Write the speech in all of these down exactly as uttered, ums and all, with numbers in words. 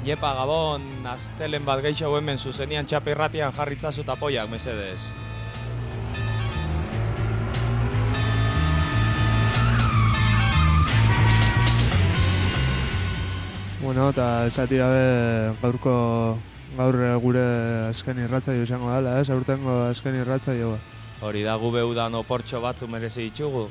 Iepa Gabon, astelen bat geixo hemen zuzenian txapirratian jarritzazu tapoiak, mesedez. Bueno, eta esati gabe gaurko gaur gure azken irratzaio izango dela, ez? Aurtengo azken irratzaioa. Hori da, gube udan oportxo batzu merezi ditugu.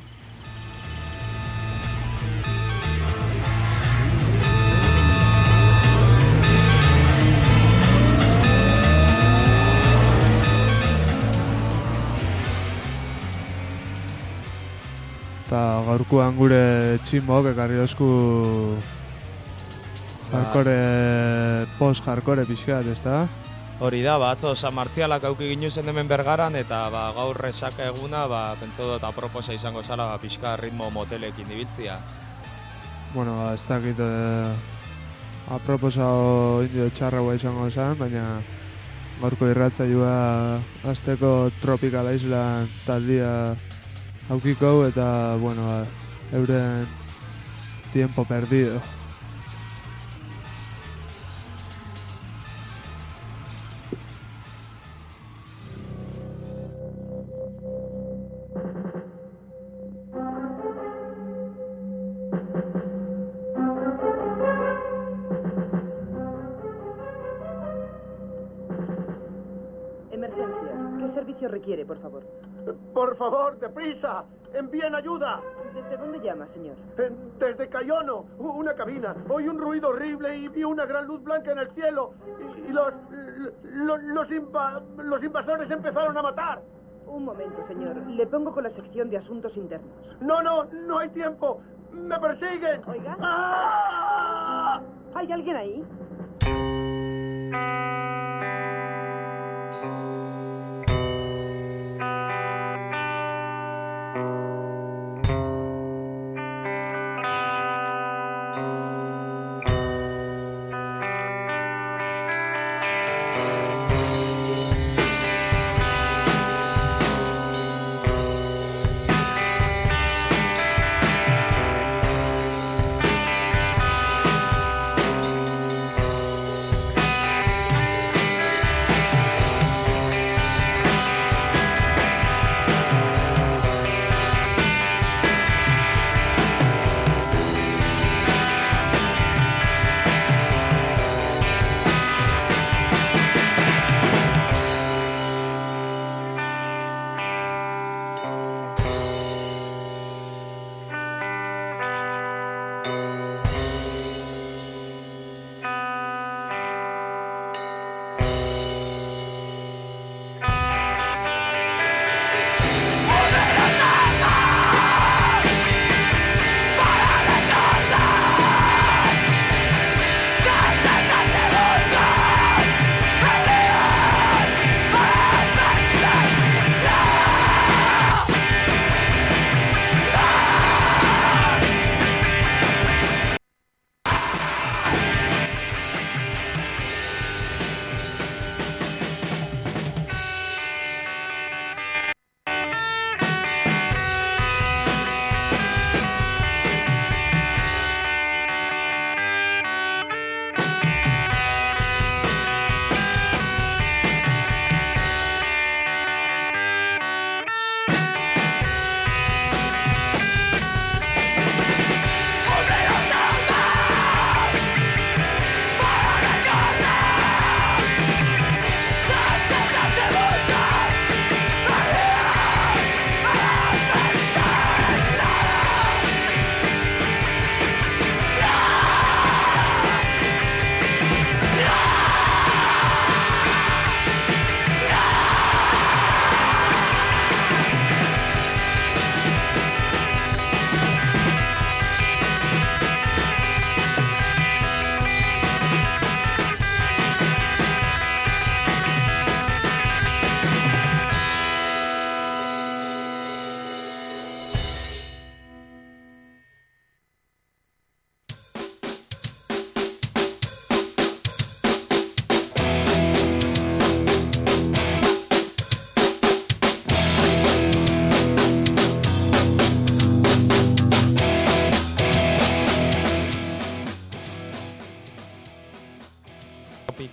Eta gaurkoan gure txinbok ekarri osku hardcore, post-hardcore pixkat, ezta? Hori da, ba, atzo San Martzialak auki ginuzen hemen Bergaran, eta ba, gaur esaka eguna, ba, pentsu dut aproposa izango zala, ba, pixka ritmo motelekin dibiltzia. Bueno, ba, ez dakit eh, aproposa o indio txarraua izango zen, baina gaurko irratzaioa azteko Tropical Island taldia aukiko, eta, bueno, ba, euren tiempo perdido. Requiere, por favor. Por favor, deprisa, envíen ayuda. ¿Desde dónde llama, señor? Desde Cayono, una cabina. Oí un ruido horrible y vi una gran luz blanca en el cielo. Y, y los, los, los, inva, los invasores empezaron a matar. Un momento, señor. Le pongo con la sección de asuntos internos. No, no, no hay tiempo. ¡Me persiguen! Oiga. ¡Ah! ¿Hay alguien ahí?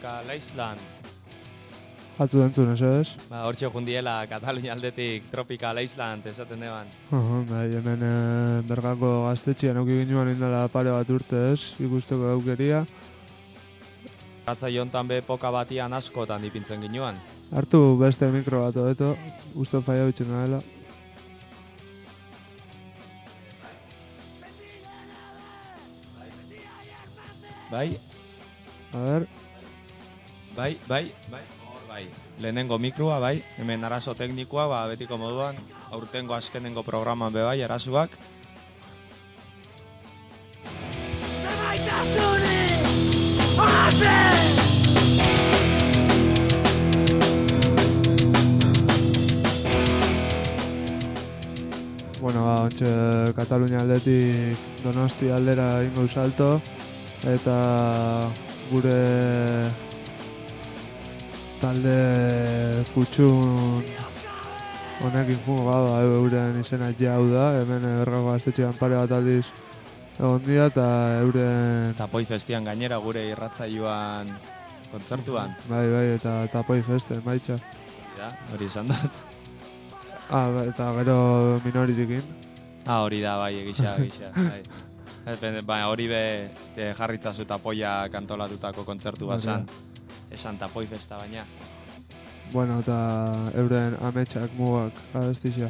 Tropical Island. Jatzu entzun, eso ez? Ba, hortxe jundiela Katalunia aldetik Tropical Island esaten deban. Uh, bai, hemen e, Bergako gaztetxean auki ginuan indela pare bat urte ez, ikusteko aukeria. Ratza jontan be poka batian askotan dipintzen ginuan. Hartu beste mikro bat hobeto, uste faia bitxen dela. Bai, A ber, bai, bai, bai, hor bai. Lehenengo mikroa, bai, hemen arazo teknikoa, ba, betiko moduan, aurtengo azkenengo programan be bai, arazoak. bueno, ba, ontxe Katalunia aldetik Donosti aldera ingo salto, eta gure talde kutxun honekin jungo gaba, euren izena jau da, hemen Bergako gaztetxean pare bat aldiz egon dira, eta euren... Tapoi festian gainera gure irratzaioan kontzertuan. Bai, bai, eta Tapoi festen, baitxa. Ja, hori izan dut. Ah, ba, eta gero Minoritikin. Ah, hori da, bai, egisa, egisa. Bai. Ba, hori be e, jarritzazu Tapoia kantolatutako kontzertu bat zan. Esan Tapoi festa baina. Bueno, eta euren ametsak mugak abestixea.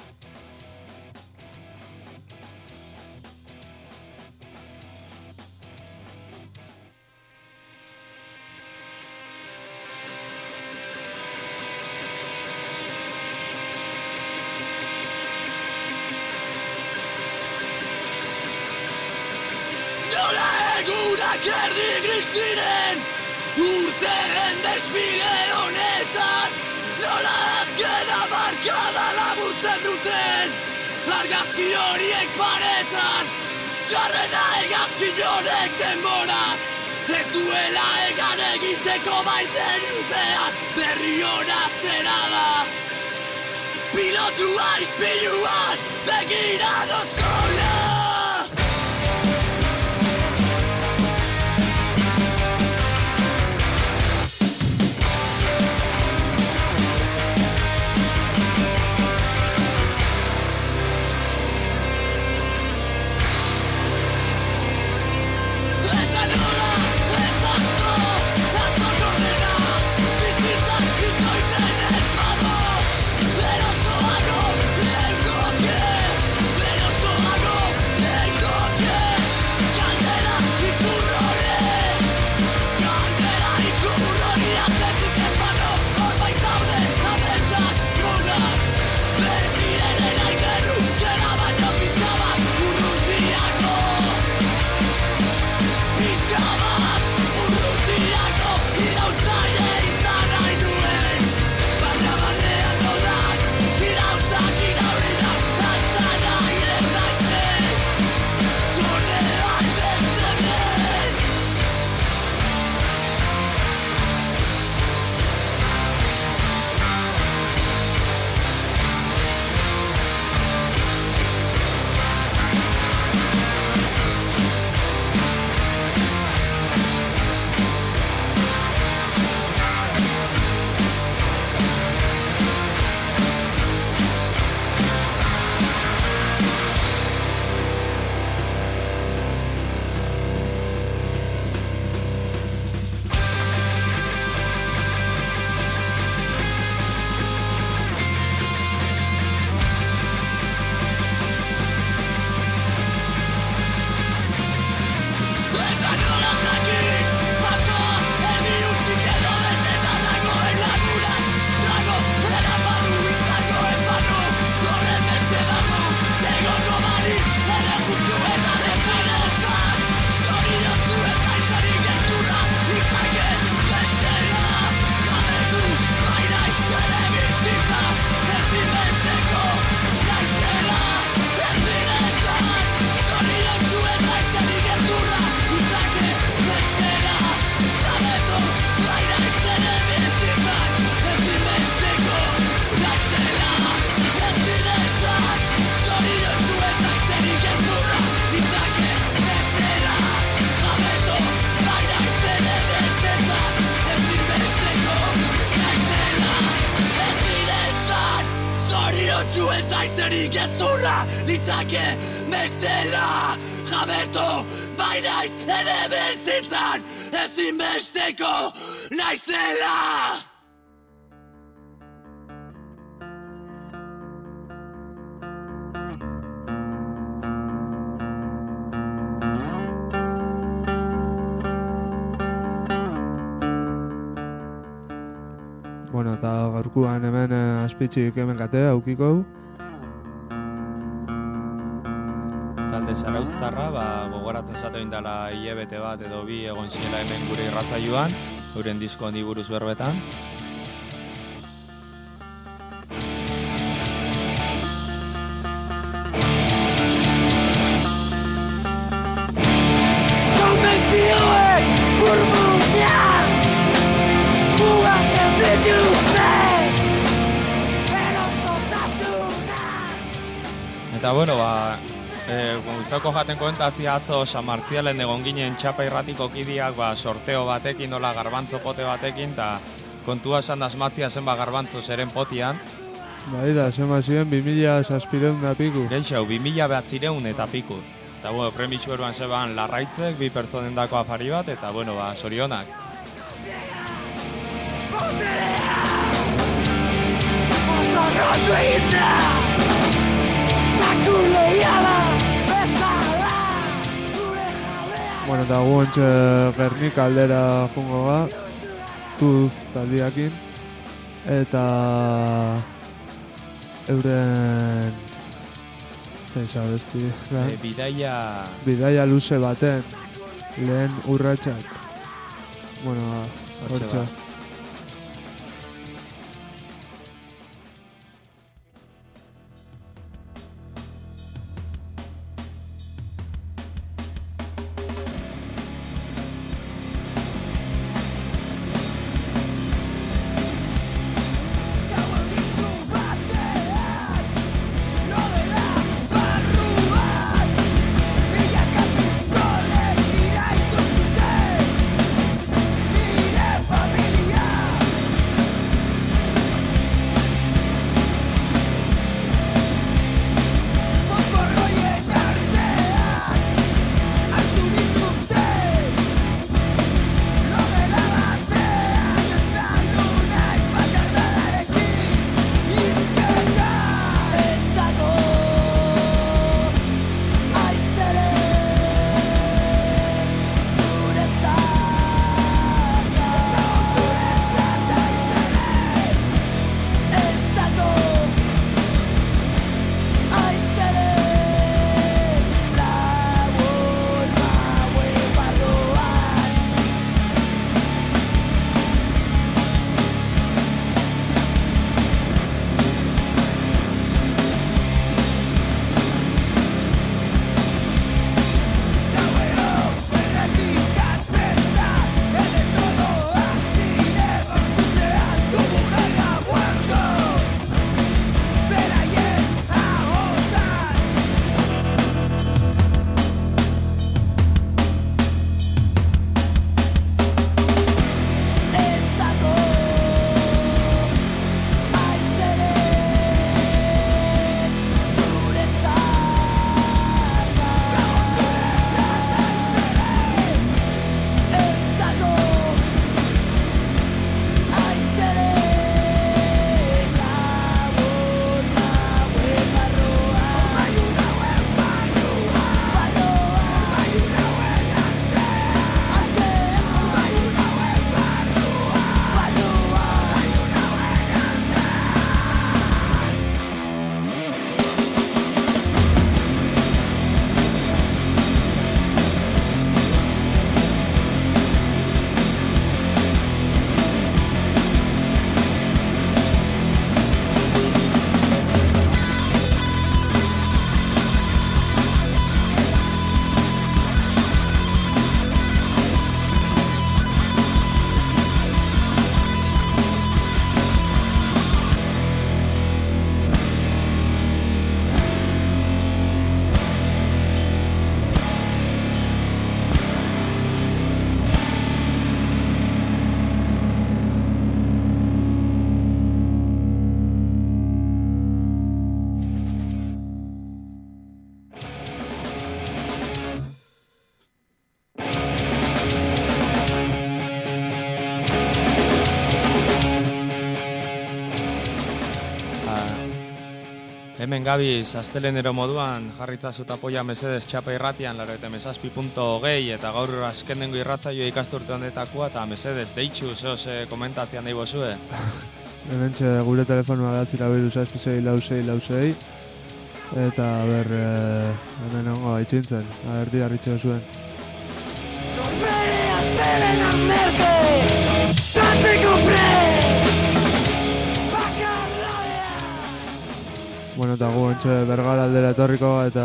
Egunak erdi gris diren urteen desfile honetan, nola azken amarkada laburtzen duten argazki horiek paretan, txarrena egazki honek denborak ez duela egan egiteko baiten upean berri hona zera da. Pilotua ispiluan begira dozona. Erosoago, nezake bestela jabetu bainaiz ere bizitzan ezinbesteko naizela. Bueno, eta gaurkuan hemen eh, azpitzik hemen katea aukiko. Talde zarautzarra, ba, gogoratzen zatu indala hilabete bat edo bi egon zirela hemen gure irratsaioan, euren disko handi buruz berbetan. Konbentzioek burmuinean mugatzen dituzte erosotasunak. Eta bueno, ba, e, guntzoko jaten koentatzi atzo San Martzialen egon ginen txapa irratiko kidiak ba, sorteo batekin, nola garbantzo pote batekin, eta kontua esan asmatzia zenba garbantzo zeren potian. Bai da, zema ziren bi mila zazpireun da piku. Geixau, bi mila behatzireun eta piku. Eta bueno, premitxu eruan zeban larraitzek, bi pertsonen dako afari bat, eta bueno, ba, sorionak. Zorrotu egin da zakuleiala bezala gure jabea. Bueno, eta guontxe Gernika aldera jungo ga, Tuz taldiakin, eta euren ez da izabesti, da? E, bidaia... Bidaia luze baten, lehen urratsak. Bueno, hortxe. Familia Hemen gabiz, astelenero moduan, jarritzazu tapoia mesedes txapa irratian, laro eta mesazpi punto hogei, eta gaur azkenengo irratzaio ikasturte honetakoa, eta mesedes, deitxu, zehoz eh, komentatzean nahi bozue. Hementxe gure telefonua behatzi labiru zazpisei lausei lausei, eta ber, eh, hemen ongo haitzintzen, aber di harritxeo zuen. Compré, esperen al merke, Sante compré. Bueno, eta gu ontxe Bergara aldera etorriko eta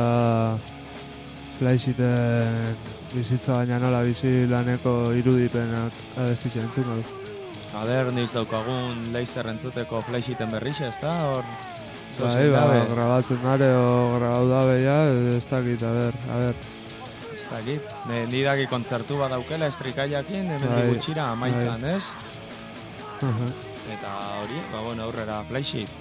Flyshiten bizitza baina nola bizi laneko irudipenak abestitzen entzun du. Ader, niz daukagun Leister entzuteko Flyshiten berriz, ez da? Hor, Bai, ba, grabatzen dare o grabau dabe ja, ez dakit, a ber, a ber. Ez dakit, ni daki kontzertu bat daukela estrikaiakin, hemen Bai, digutxira amaikan, bai. ez? Uh-huh. Eta hori, ba, bueno, aurrera Flyshit.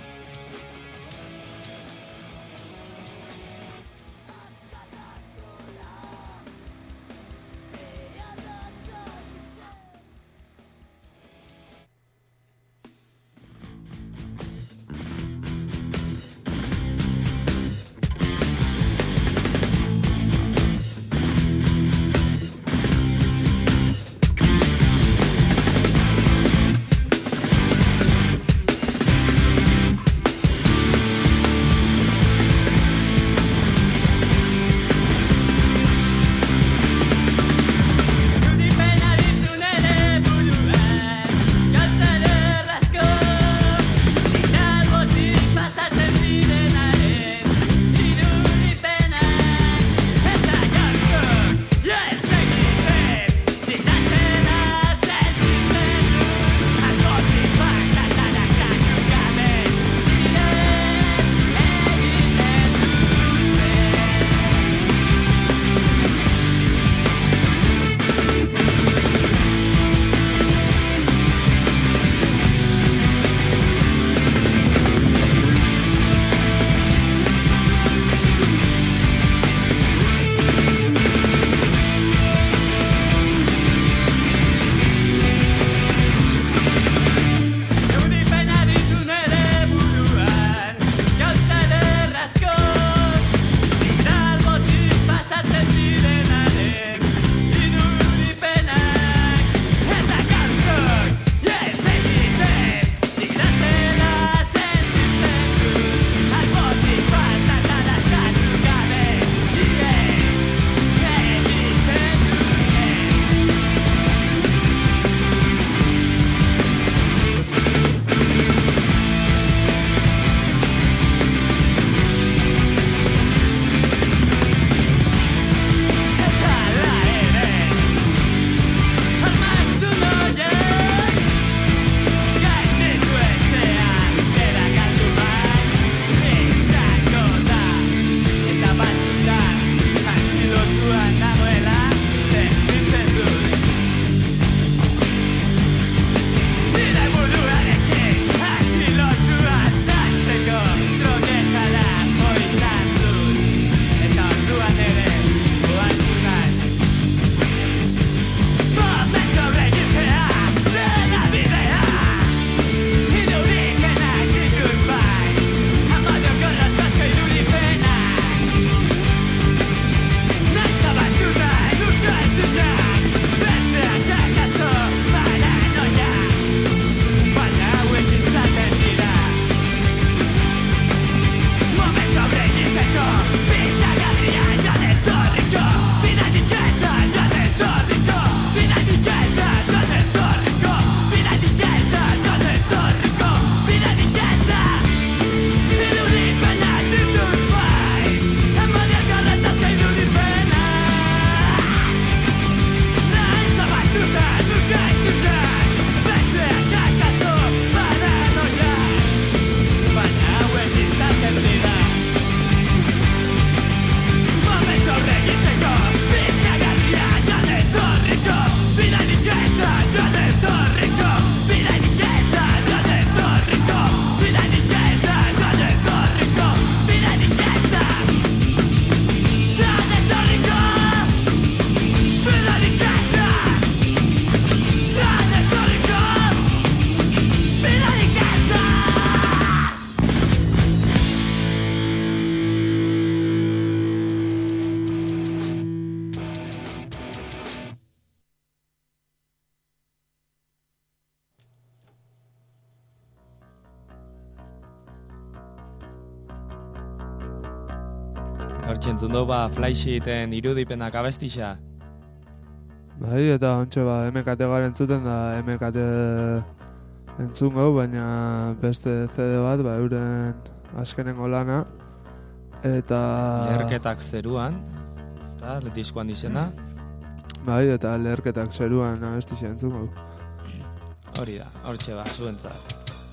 Hortxentzun dugu ba, Flysheeten irudipenak abestixa. Bai, eta ontsa ba, M K T garen entzuten da M K T entzun gau, baina beste C D bat, ba, euren azkenengo lana. Eta... Leherketak zeruan, ezta, diskoan izena. Bai, eta leherketak zeruan abestixa entzun gau. Hori da, hortxe ba, zuentzat.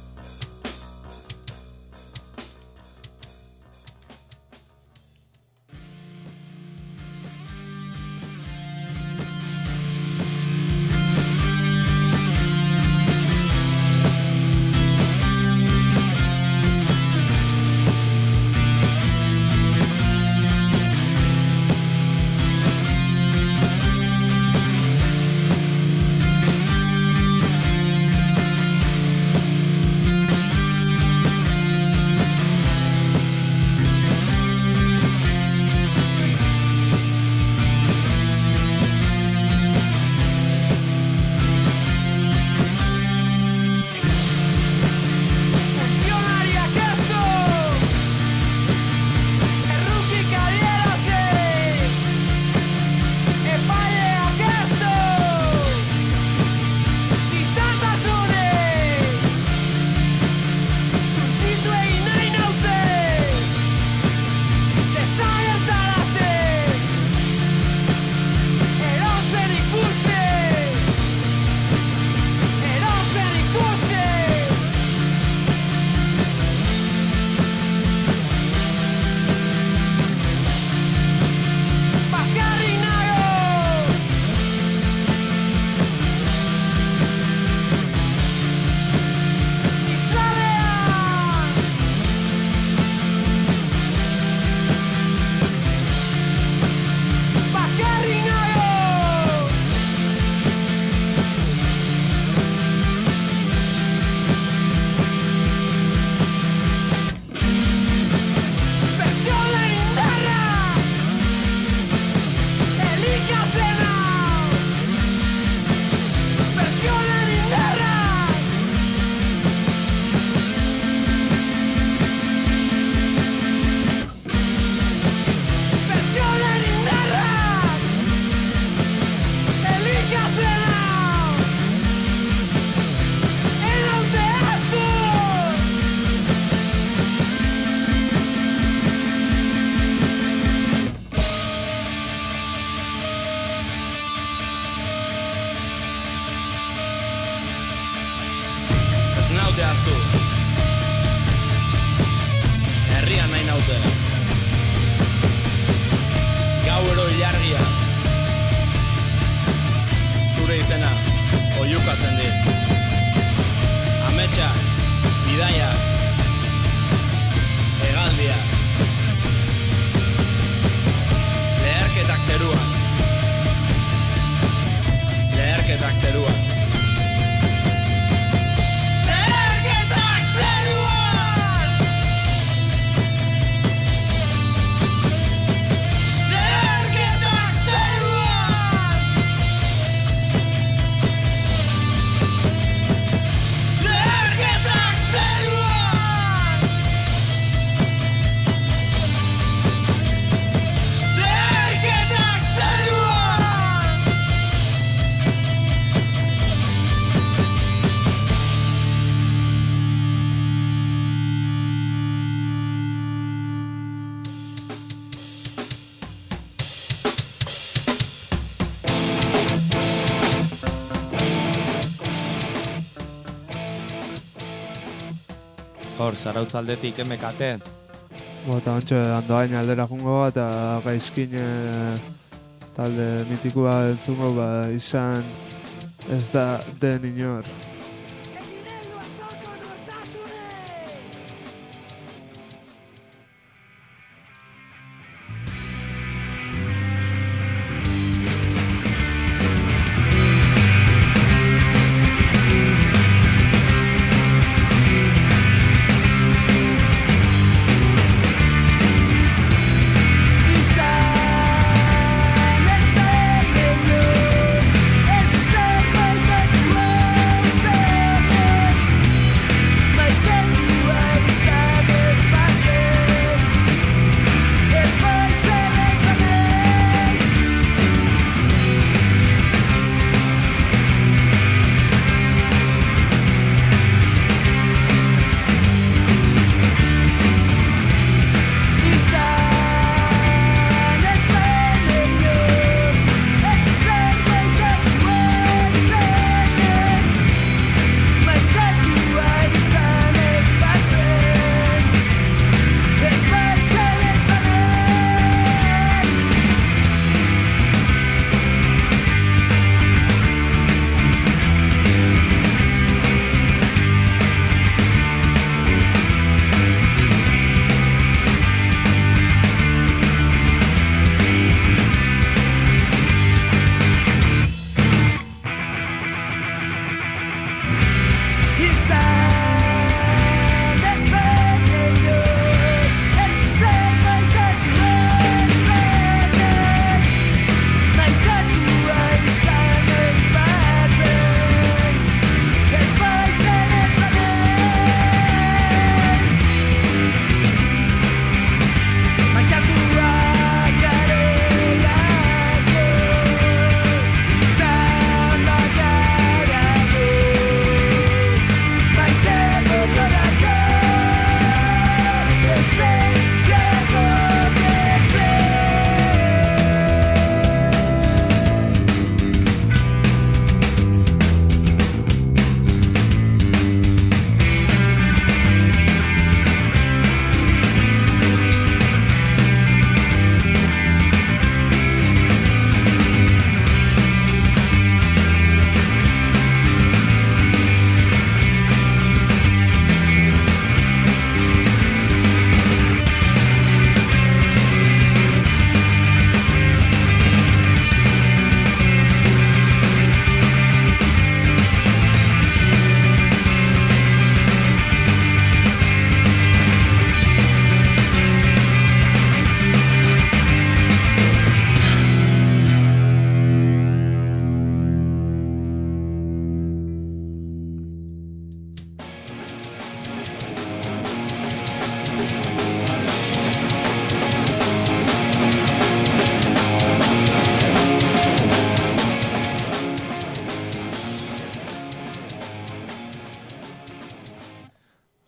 naute aztu. Herrian nahi naute. Gauero ilargia. Zure izena, oiukatzen dit. Ametsak, bidaiak, hegaldiak. Leherketak zeruan. Leherketak zeruan. Hor, zarautzaldetik emekaten. Bota, ontsa, Andoain aldera jungo bat, eta gaizkin e, talde mitikua entzungo, ba, izan ez da den inor. Back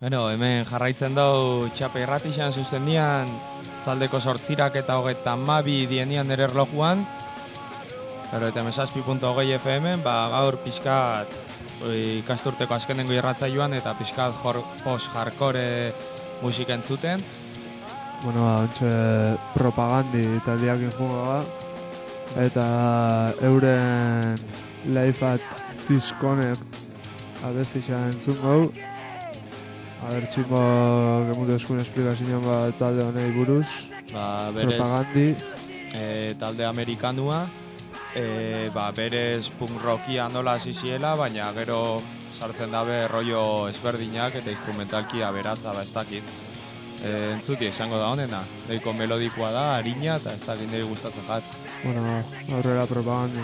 Bueno, hemen jarraitzen dau Txapa irratixan zuzendian zaldeko sortzirak eta hogeita mabi dienian ere erlojuan. Pero eta mesazpi punto hogei F M, ba, gaur pixkat ikasturteko azkenengo irratzaioan eta pixkat post-hardcore musik entzuten. Bueno, ba, ontxe propagandi taldeak injunga ba. Eta euren Life at Disconnect abestisa entzun gau. A ber, txingo gemutu eskun esplikazioan ba, talde honei buruz. Ba, berez, propagandi. E, talde amerikanua. E, ba, berez punk rockia nola ziziela, baina gero sartzen dabe rollo ezberdinak eta instrumentalki aberatza ba ez dakit. E, entzuti esango da honena, deiko melodikoa da, harina eta ez dakit niri gustatzen jat. Bueno, aurrera propagandi.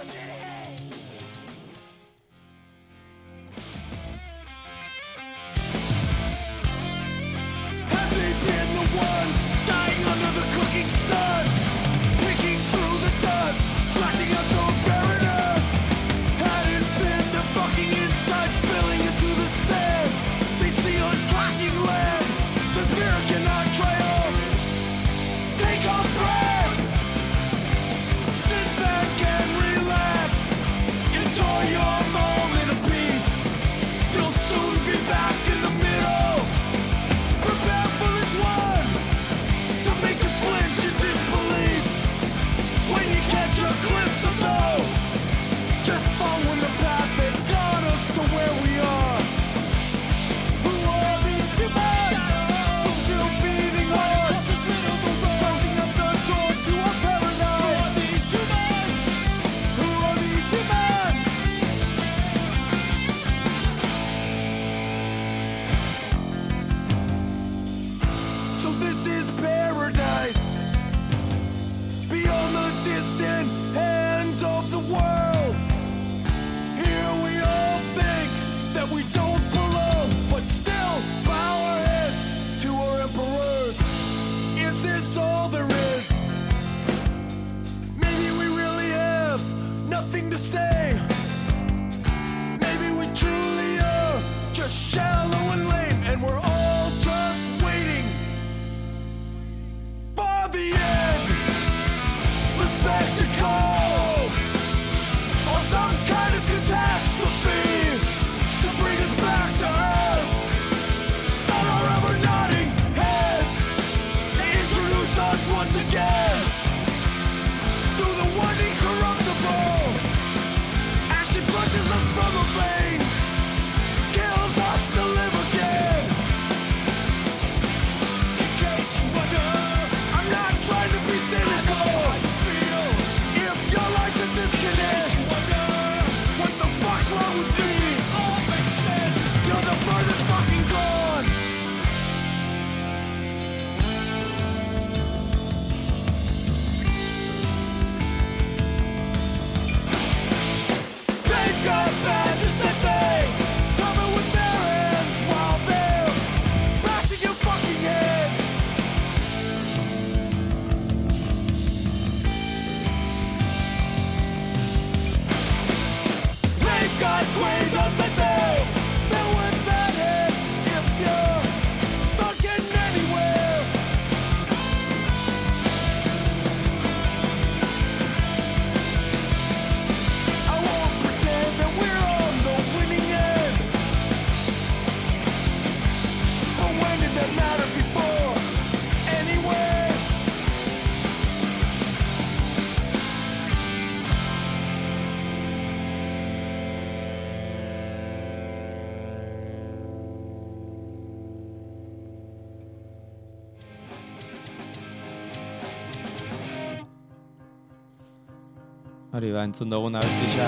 Hori ba, entzun dugun abestisa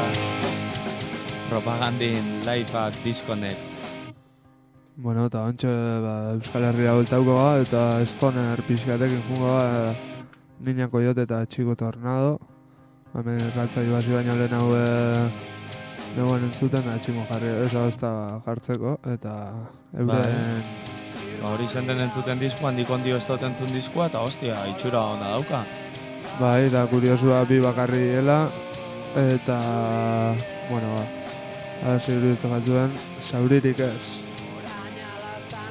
propagandin Life at Disconnect. Bueno, eta ontxe ba, Euskal Herria voltauko ba, eta stoner pixkatekin jungo ba, Niña Coyote eta Chico Tornado. Hemen galtza ibasi baino lehen hau neuen entzuten da tximo jarri, esa hosta jartzeko, eta euren... Ba, hori zenden entzuten diskuan, dikondi ez dut entzun diskua, eta hostia, itxura ona dauka. Bai, eta kuriosua bi bakarri diela, eta, bueno, ba, hasi iruditzen batzuen, zauririk ez.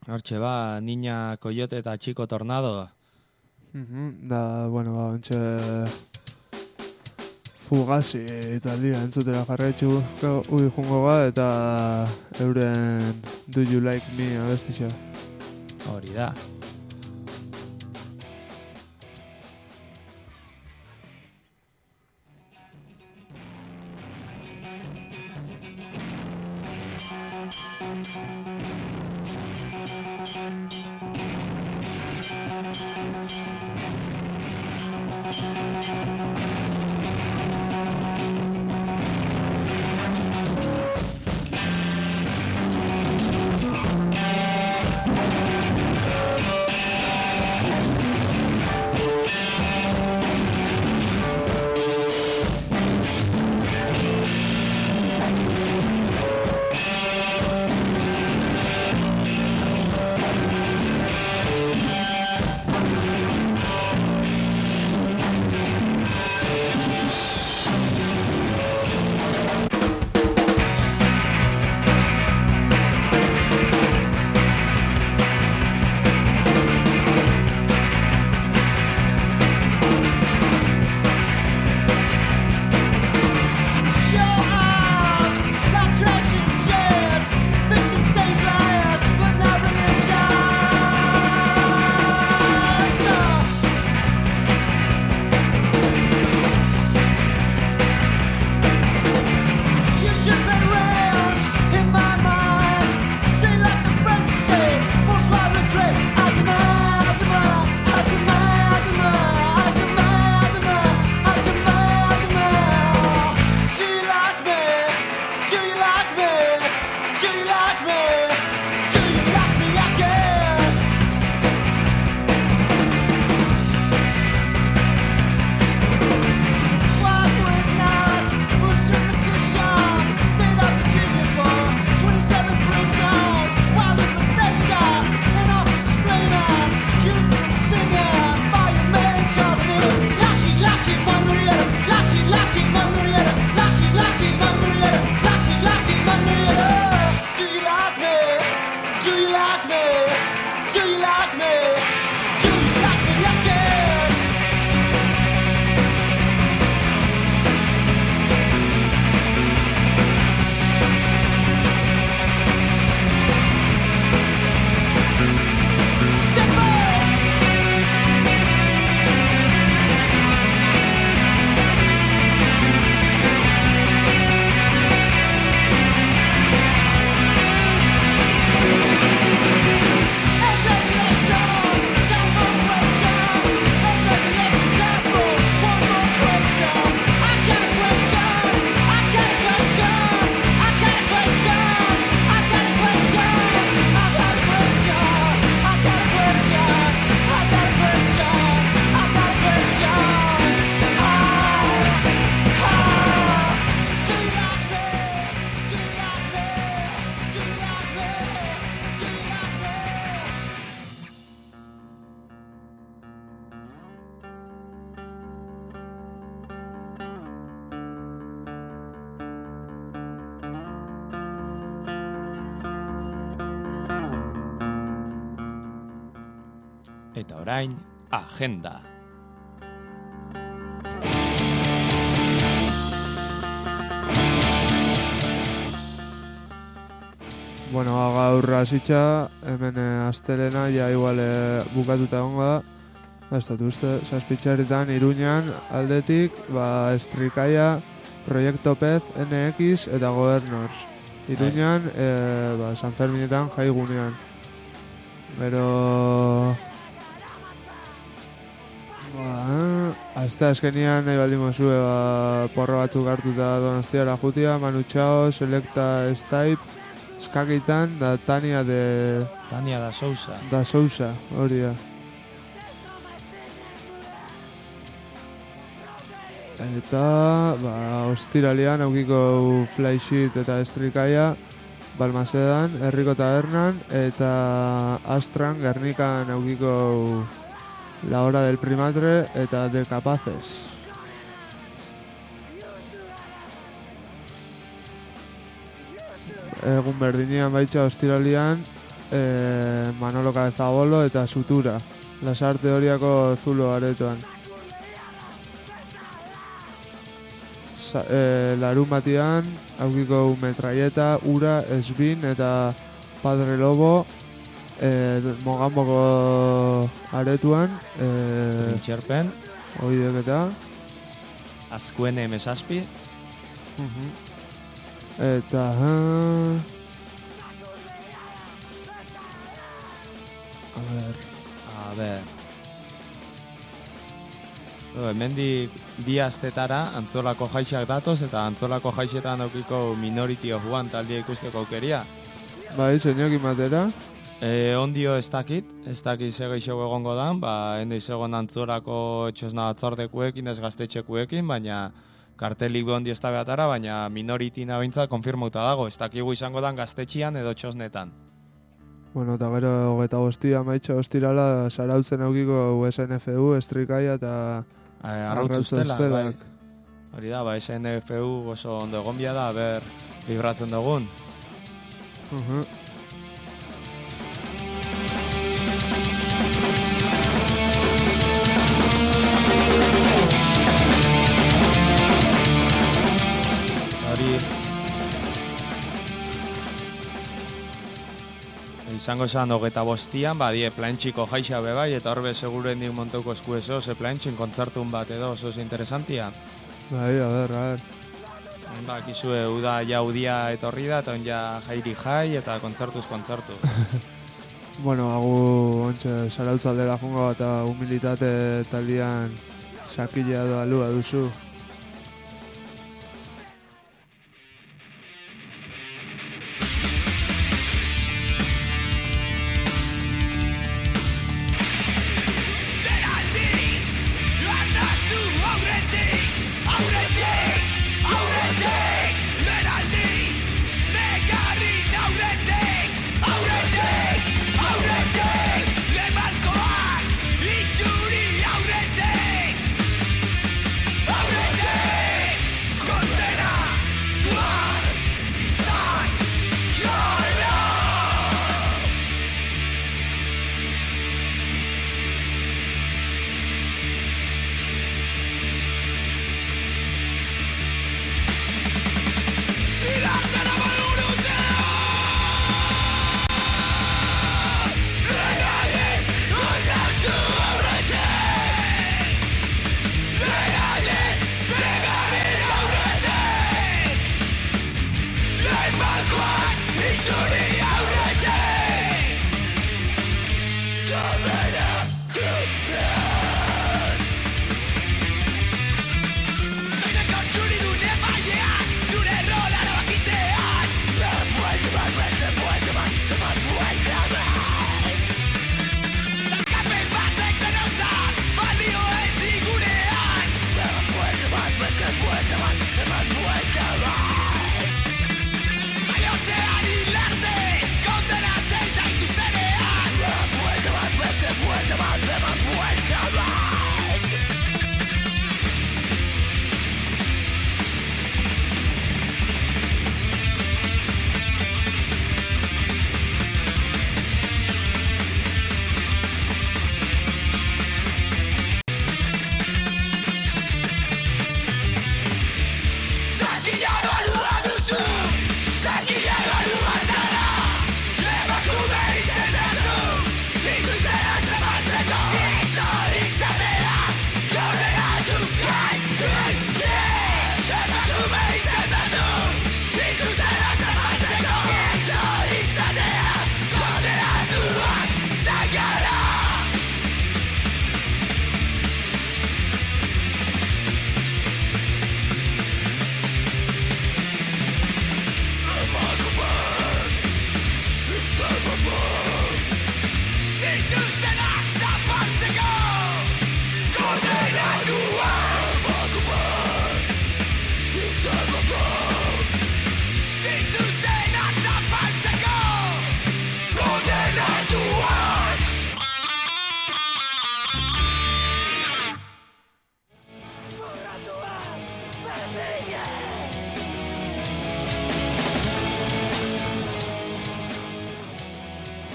Hortxe ba, Niña Coyote eta Chico Tornado. Mhm, da, bueno, ba, ontxe Fugazi taldia entzutera jarraitzu ui jungo ga eta euren Do You Like Me abestixa. Hori da. Eta orain, agenda. Bueno, gaur hasitza, hemen eh, astelena, ja igual eh, bukatuta egongo da. Ez dut uste, zazpitxerritan, Iruñan, aldetik, ba, Estrikaia, Proyecto Pez, N X eta Governors. Iruñan, eh, ba, San Ferminetan, jaigunean. Pero... Ba, azte azkenian nahi baldin mozue, ba, porra batzuk hartuta Donostiara jutia, Manu Chao, Selecta Stipe, Skakitan, da Tania de... Tania da Sousa. Da Sousa, hori da. Eta, ba, ostiralian aukiko Flysheet eta Estrikaia, Balmasedan, Herriko Tabernan, eta Astran, Gernikan aukiko La Hora del Primatre eta De Capaces. Egun berdinean baitza ostiralian, e, Manolo Cabezabolo eta Sutura. Lasarte horiako zulo aretoan. Sa, e, larun batian, aukiko Metraieta, Ura, Esbin eta Padre Lobo e, Mogamboko aretuan. E, Trintxerpen. Oidek eta. Azkuene emesazpi. Uh-huh. Eta... Uh, a ber... A ber... Hemendik bi astetara Antzolako jaixak datoz eta Antzolako jaixetan daukiko Minority of One taldea ikusteko aukeria. Bai, zeinokin batera? E, ondio ez dakit, ez dakit segei show egongo dan, ba, ende izegon Antzolako txosna batzordekuekin, ez gaztetxekuekin, baina kartelik ondio ez da behatara, baina Minority nabintza konfirmauta dago, ez dakigu izango dan gaztetxian edo txosnetan. Bueno, eta gero hogeita bostia maitxo ostirala sarautzen aukiko U S N F U, Estrikaia eta Arrautz ustelak. Bai. Hori da, ba, S N F U oso ondo egon bia da, ber, libratzen dugun. Uh-huh. Hori... Izango esan hogeita bostian, badie plantxiko jaixa bebai, eta horbe seguren dik monteuko eskuezo, ze plantxin kontzertun bat edo oso interesantia. Bai, a ber, a ber. Ba, kizue, uda ja udia etorri da, eta on ja jairi jai, eta kontzertuz kontzertu. Bueno, hagu ontsa sarautzaldera jongo eta humilitate taldean sakilea doa lua duzu.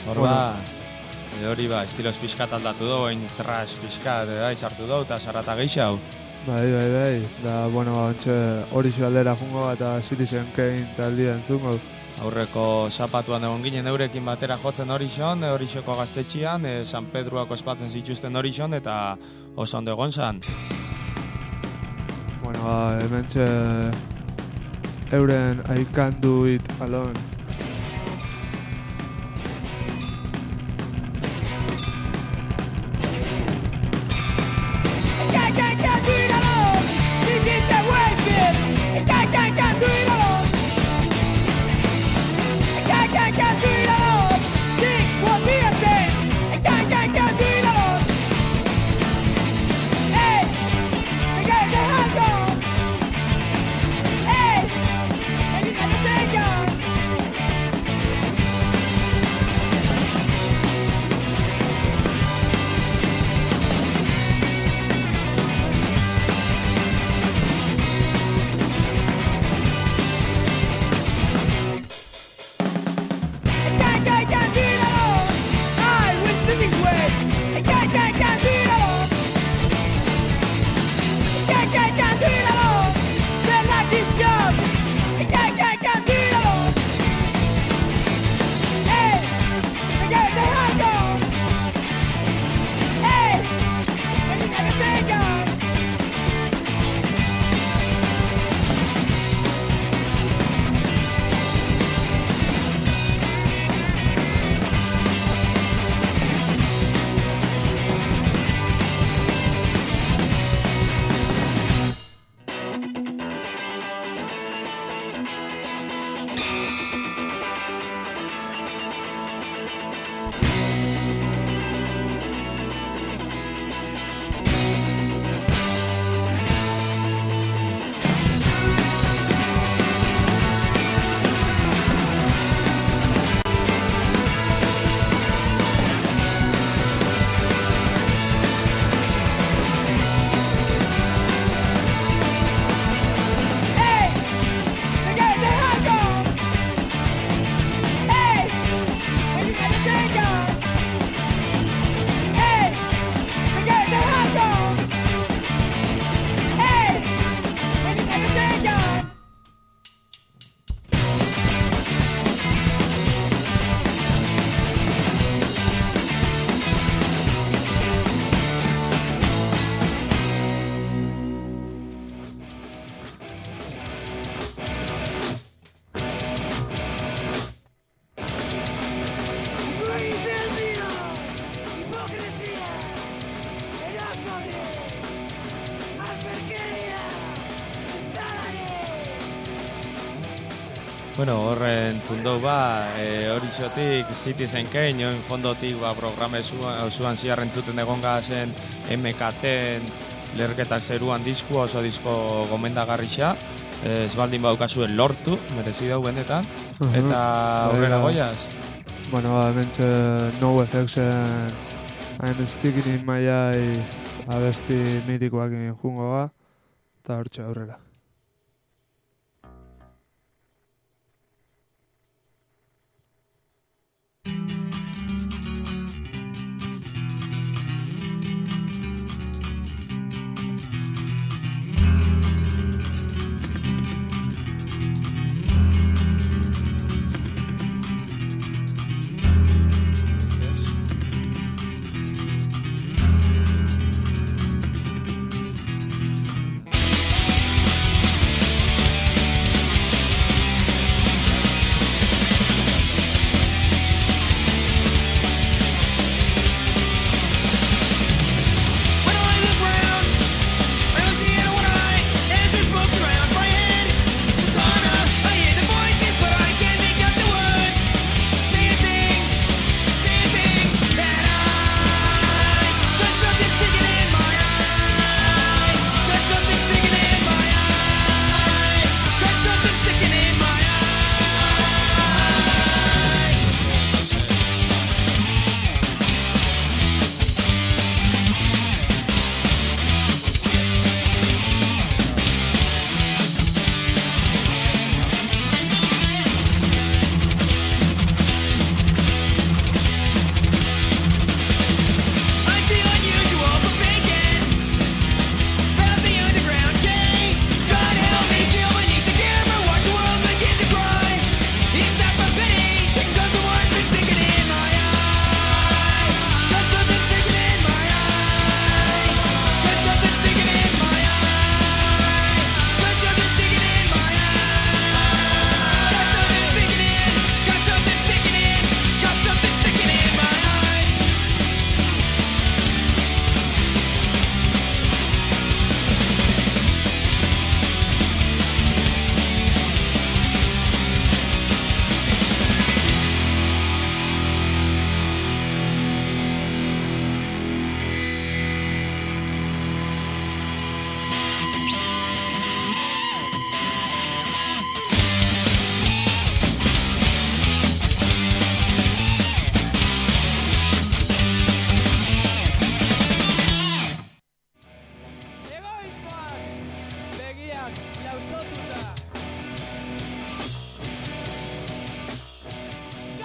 Hor ba, e, hori ba, estiloz pixkat aldatu du, oin trash pixkat, e, bai, sartu du, eta sarrata geixau. Bai, bai, bai, da, bueno, ba, ontxe hori aldera jungo eta Citizen Kane taldia entzungo. Aurreko zapatuan egon ginen eurekin batera jotzen horixon, horixoko gaztetxian, e, San Pedroako ospatzen zituzten horixon, eta oso ondo egon zan. Bueno, ba, hementxe euren I Can't Do It Alone. Bueno, horren zundou ba, e, hori xotik Citizen Kane, joen fondotik ba, programe osuan ziarren zuten egon gazen M K T-en lerketak zeruan disku, oso disko gomendagarrixa, ez baldin baukazuen lortu, merezi dau benetan, Uh-huh. eta aurrera Bai, goiaz. Bueno, ba, hementxe No Effectsen I'm Sticking in My Eye abesti mitikoak jungo ga, eta hortxe aurrera. Hey!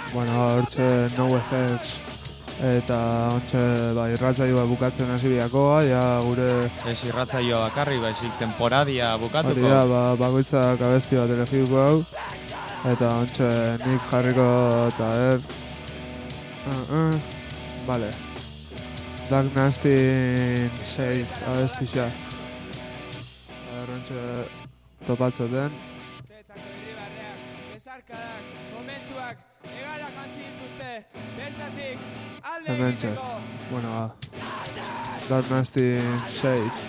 bueno, hortxe No Effects eta hortxe ba, irratzaioa bukatzen hasi biakoa, ja gure... Ez irratzaioa bakarri, baizik temporadia bukatuko. Hori da, ba, bakoitzak abesti bat elegiuko hau, eta hortxe nik jarriko eta er... Uh, uh, vale. Dark Nasty Shades abestixa. Hortxe topatzoten. Hementxe, bueno, ba. Dark Nasty Shades.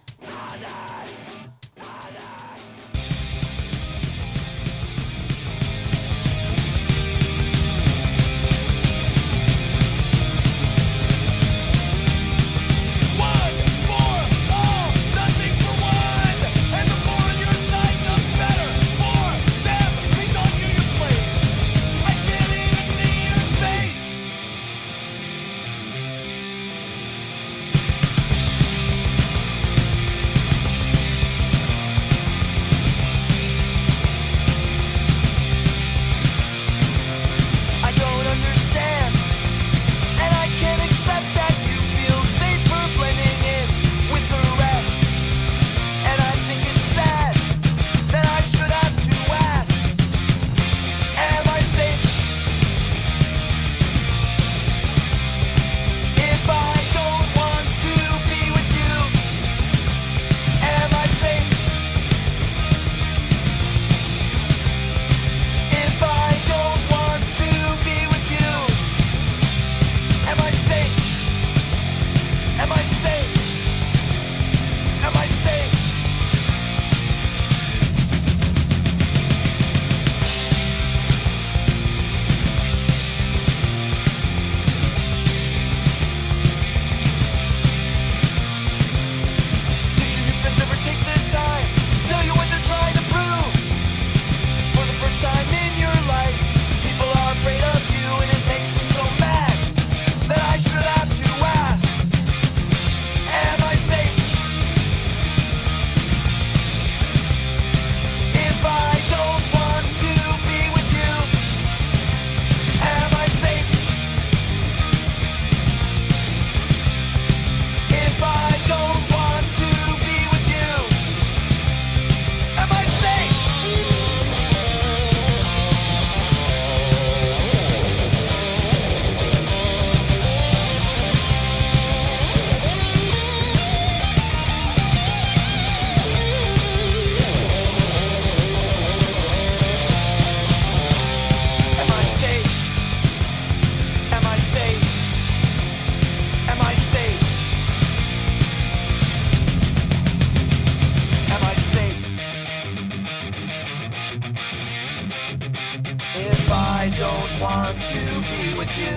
want to be with you.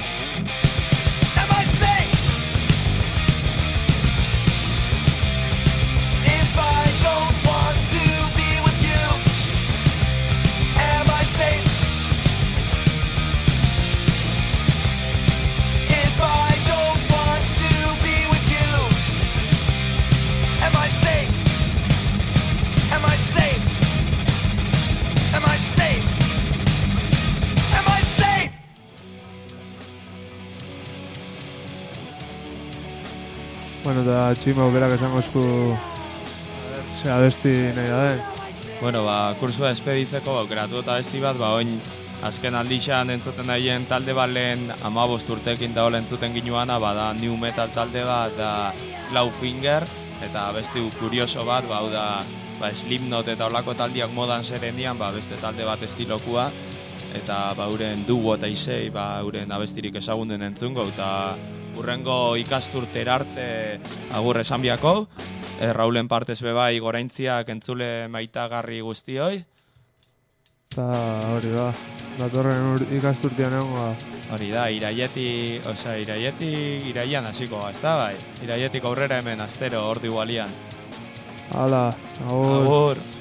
Am I safe? If I don't want to be with you, am I safe? If I don't want to be with you, am I safe? Am I safe? Am I safe? Am I safe? Bueno, eta tximo berak esango esku ze abesti nahi da den. Bueno, ba, kursua espeditzeko aukeratu eta abesti bat, ba, oin azken aldixan entzuten daien talde bat lehen amabost urtekin da hola entzuten ginuana, ba, da new metal talde bat, da Clawfinger, eta abesti kurioso bat, ba, hau da, ba, Slipknot eta olako taldiak modan serendian, ba, beste talde bat estilokua, eta ba, uren Do What I Say, ba, uren abestirik ezagunden entzungo, eta urrengo ikasturtera arte agur esan biako, e, Raulen partez bebai goraintziak entzule maitagarri guztioi. Eta hori ba, datorren ur, ikasturtian egon ba. Hori da, iraieti, osea, iraieti, iraian hasiko, ez da bai? Iraietik aurrera hemen astero ordu igualian. Hala, agur. Agur.